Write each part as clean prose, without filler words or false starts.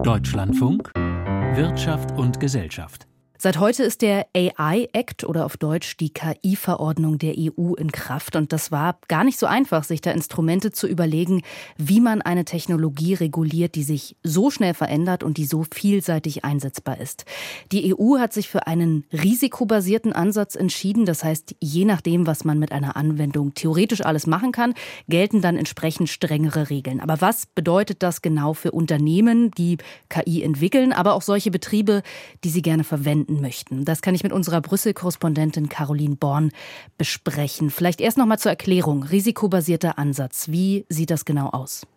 Deutschlandfunk Wirtschaft und Gesellschaft. Seit heute ist der AI Act oder auf Deutsch die KI-Verordnung der EU in Kraft. Und das war gar nicht so einfach, sich da Instrumente zu überlegen, wie man eine Technologie reguliert, die sich so schnell verändert und die so vielseitig einsetzbar ist. Die EU hat sich für einen risikobasierten Ansatz entschieden. Das heißt, je nachdem, was man mit einer Anwendung theoretisch alles machen kann, gelten dann entsprechend strengere Regeln. Aber was bedeutet das genau für Unternehmen, die KI entwickeln, aber auch solche Betriebe, die sie gerne verwenden möchten? Das kann ich mit unserer Brüssel-Korrespondentin Caroline Born besprechen. Vielleicht erst noch mal zur Erklärung. Risikobasierter Ansatz. Wie sieht das genau aus?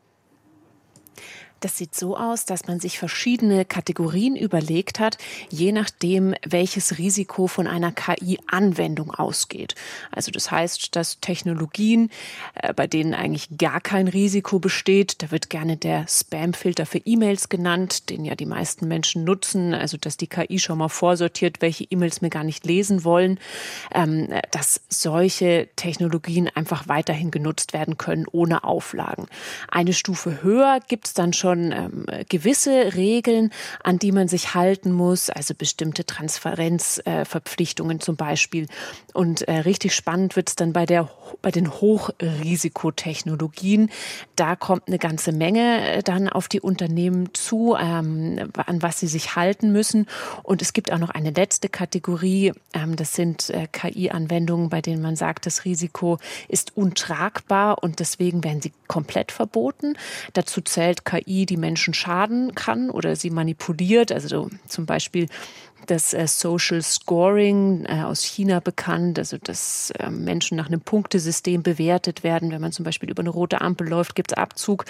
Das sieht so aus, dass man sich verschiedene Kategorien überlegt hat, je nachdem, welches Risiko von einer KI-Anwendung ausgeht. Also das heißt, dass Technologien, bei denen eigentlich gar kein Risiko besteht, da wird gerne der Spam-Filter für E-Mails genannt, den ja die meisten Menschen nutzen, also dass die KI schon mal vorsortiert, welche E-Mails wir gar nicht lesen wollen, dass solche Technologien einfach weiterhin genutzt werden können ohne Auflagen. Eine Stufe höher gibt es dann schon gewisse Regeln, an die man sich halten muss, also bestimmte Transparenzverpflichtungen zum Beispiel. Und richtig spannend wird es dann bei den Hochrisikotechnologien. Da kommt eine ganze Menge dann auf die Unternehmen zu, an was sie sich halten müssen. Und es gibt auch noch eine letzte Kategorie, das sind KI-Anwendungen, bei denen man sagt, das Risiko ist untragbar und deswegen werden sie komplett verboten. Dazu zählt KI, die Menschen schaden kann oder sie manipuliert, also zum Beispiel das Social Scoring aus China bekannt, also dass Menschen nach einem Punktesystem bewertet werden. Wenn man zum Beispiel über eine rote Ampel läuft, gibt es Abzug.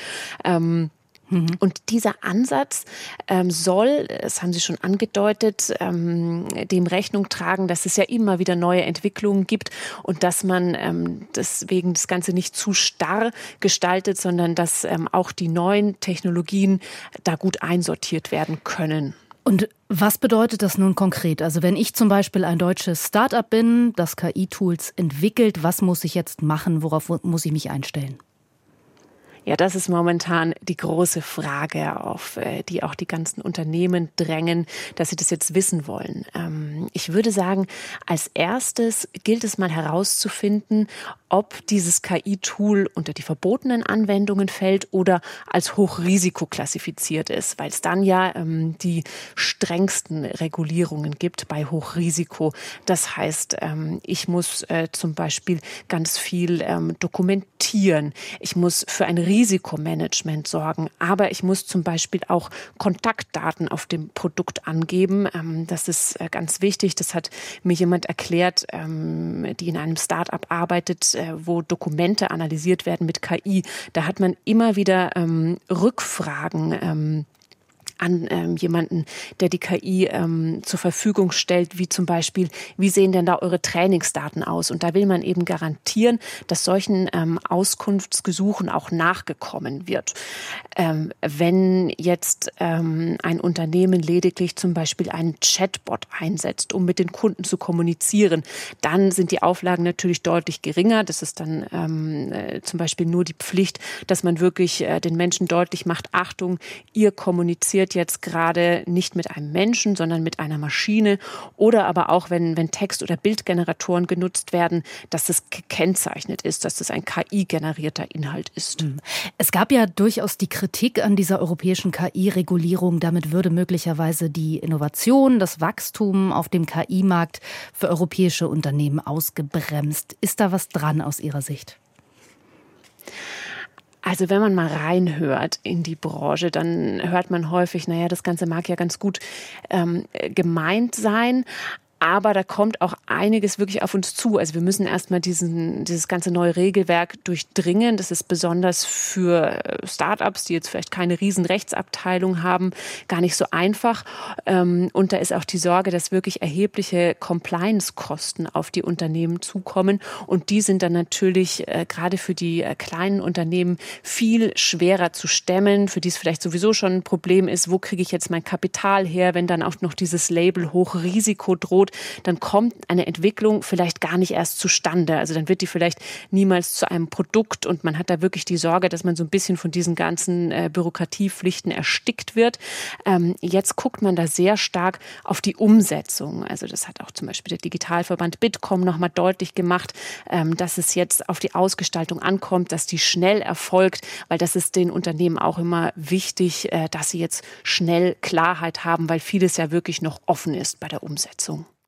Und dieser Ansatz soll, das haben Sie schon angedeutet, dem Rechnung tragen, dass es ja immer wieder neue Entwicklungen gibt und dass man deswegen das Ganze nicht zu starr gestaltet, sondern dass auch die neuen Technologien da gut einsortiert werden können. Und was bedeutet das nun konkret? Also wenn ich zum Beispiel ein deutsches Start-up bin, das KI-Tools entwickelt, was muss ich jetzt machen? Worauf muss ich mich einstellen? Ja, das ist momentan die große Frage, auf die auch die ganzen Unternehmen drängen, dass sie das jetzt wissen wollen. Ich würde sagen, als erstes gilt es mal herauszufinden, ob dieses KI-Tool unter die verbotenen Anwendungen fällt oder als Hochrisiko klassifiziert ist, weil es dann ja die strengsten Regulierungen gibt bei Hochrisiko. Das heißt, ich muss zum Beispiel ganz viel dokumentieren. Ich muss für ein Risikomanagement sorgen, aber ich muss zum Beispiel auch Kontaktdaten auf dem Produkt angeben. Das ist ganz wichtig. Das hat mir jemand erklärt, die in einem Start-up arbeitet, wo Dokumente analysiert werden mit KI. Da hat man immer wieder Rückfragen an jemanden, der die KI zur Verfügung stellt, wie zum Beispiel, wie sehen denn da eure Trainingsdaten aus? Und da will man eben garantieren, dass solchen Auskunftsgesuchen auch nachgekommen wird. Wenn jetzt ein Unternehmen lediglich zum Beispiel einen Chatbot einsetzt, um mit den Kunden zu kommunizieren, dann sind die Auflagen natürlich deutlich geringer. Das ist dann zum Beispiel nur die Pflicht, dass man wirklich den Menschen deutlich macht, Achtung, ihr kommuniziert jetzt gerade nicht mit einem Menschen, sondern mit einer Maschine, oder aber auch, wenn Text- oder Bildgeneratoren genutzt werden, dass es gekennzeichnet ist, dass es ein KI-generierter Inhalt ist. Es gab ja durchaus die Kritik an dieser europäischen KI-Regulierung. Damit würde möglicherweise die Innovation, das Wachstum auf dem KI-Markt für europäische Unternehmen ausgebremst. Ist da was dran aus Ihrer Sicht? Also wenn man mal reinhört in die Branche, dann hört man häufig, naja, das Ganze mag ja ganz gut gemeint sein, aber da kommt auch einiges wirklich auf uns zu. Also wir müssen erstmal dieses ganze neue Regelwerk durchdringen. Das ist besonders für Startups, die jetzt vielleicht keine riesen Rechtsabteilung haben, gar nicht so einfach. Und da ist auch die Sorge, dass wirklich erhebliche Compliance-Kosten auf die Unternehmen zukommen. Und die sind dann natürlich gerade für die kleinen Unternehmen viel schwerer zu stemmen, für die es vielleicht sowieso schon ein Problem ist, wo kriege ich jetzt mein Kapital her, wenn dann auch noch dieses Label Hochrisiko droht. anschaut, dann kommt eine Entwicklung vielleicht gar nicht erst zustande. Also dann wird die vielleicht niemals zu einem Produkt und man hat da wirklich die Sorge, dass man so ein bisschen von diesen ganzen Bürokratiepflichten erstickt wird. Jetzt guckt man da sehr stark auf die Umsetzung. Also das hat auch zum Beispiel der Digitalverband Bitkom nochmal deutlich gemacht, dass es jetzt auf die Ausgestaltung ankommt, dass die schnell erfolgt, weil das ist den Unternehmen auch immer wichtig, dass sie jetzt schnell Klarheit haben, weil vieles ja wirklich noch offen ist bei der Umsetzung.